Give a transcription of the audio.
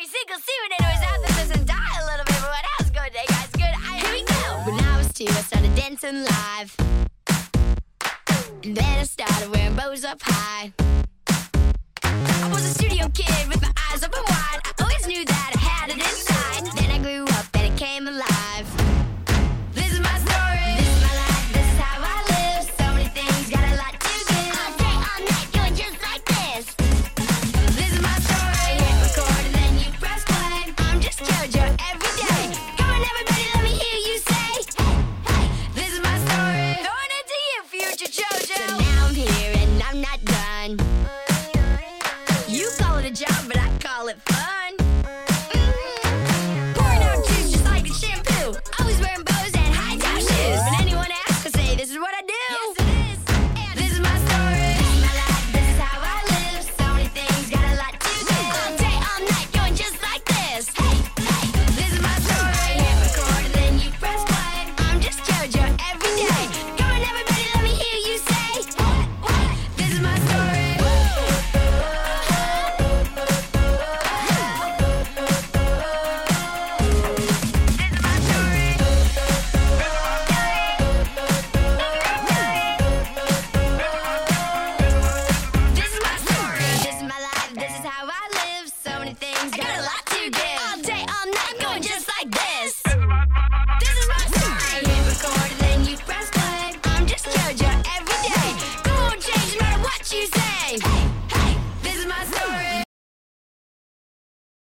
single student who was out there doesn't die a little bit, but what else good day, guys? Good. Here we go. When I was 2, I started dancing live. And then I started wearing bows up high. I was a studio kid with my eyes open wide. I always knew that I had it inside. Then I grew up and it came alive. This is my story. This is my life. This is how I live. So many things, got a lot to give. All day, all night, doing just like this. This is my story. Hit record and then you press play. I'm just JoJo every day. Come on, everybody, let me hear you say, hey, hey. This is my story. Going into you, future JoJo. So now I'm here and I'm not done. You call it a job, but I call it fun.